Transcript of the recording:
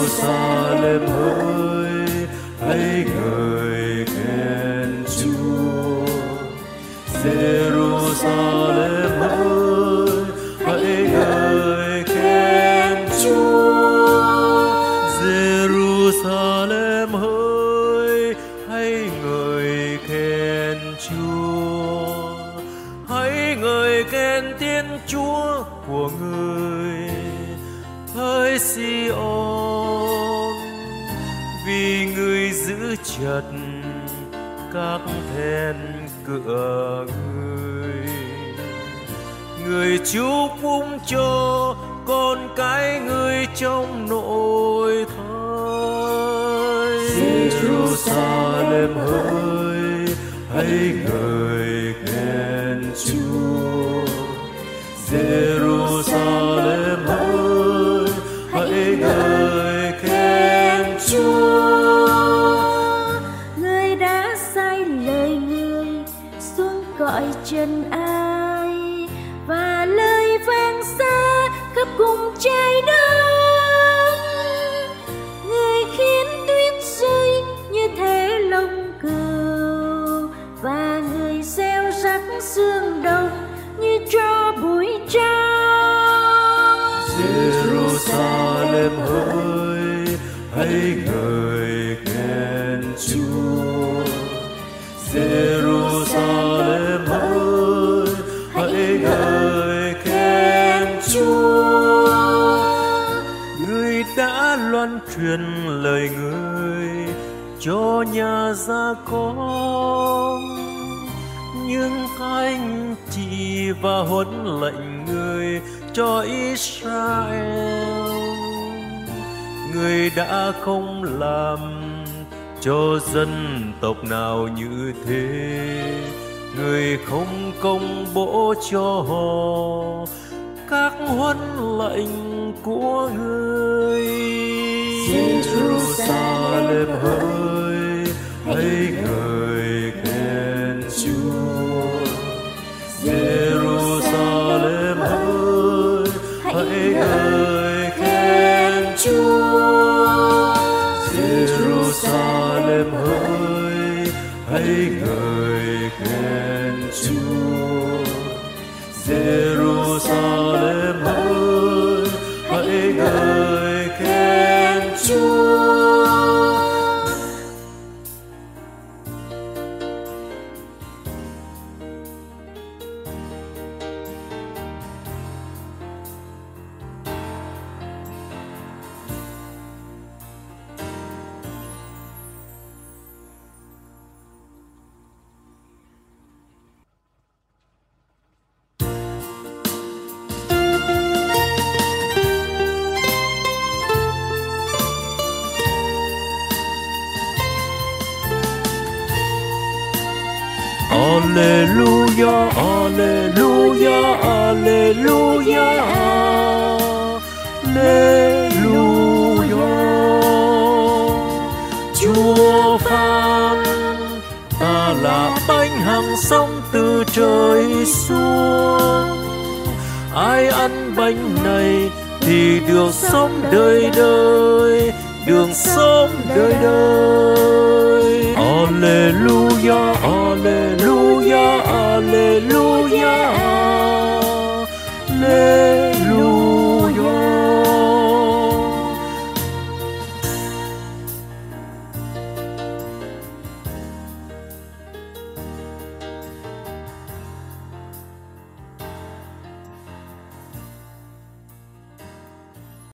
Jerusalem ơi, hãy ngợi khen Chúa. Jerusalem ơi, hãy ngợi khen Chúa. Jerusalem ơi, hãy ngợi khen Chúa. Hãy ngợi khen Thiên Chúa của người, hỡi Sion, vì người giữ chặt các then cửa người. Người chúc phúc cho con cái người trong nội thai. Jerusalem ơi, hãy ngợi khen Chúa. Jerusalem ơi, hãy ngợi khen Chúa. Người đã sai lời người xuống cõi trần ai, và lời vang xa khắp cùng trái đất. Người khiến tuyết rơi như thế lông cừu, và người gieo rắc sương đông như tro bụi trắng. Jerusalem ơi, hãy ngợi khen Chúa. Jerusalem ơi, hãy ngợi khen Chúa. Người đã loan truyền lời người cho nhà Gia Con, nhưng anh chị và huấn lệnh người cho Israel. Người đã không làm cho dân tộc nào như thế, người không công bố cho họ các huấn lệnh của người. Jerusalem ơi, hãy ngợi khen Chúa. Jerusalem ơi, hãy ngợi khen Chúa. Jerusalem ơi, hãy ngợi khen Chúa. Jerusalem ơi, hãy ngợi khen Chúa. Alleluia, alleluia, alleluia, alleluia. Chúa phán ta là bánh hằng sống từ trời xuống. Ai ăn bánh này thì được sống đời đời, đường sống đời đời.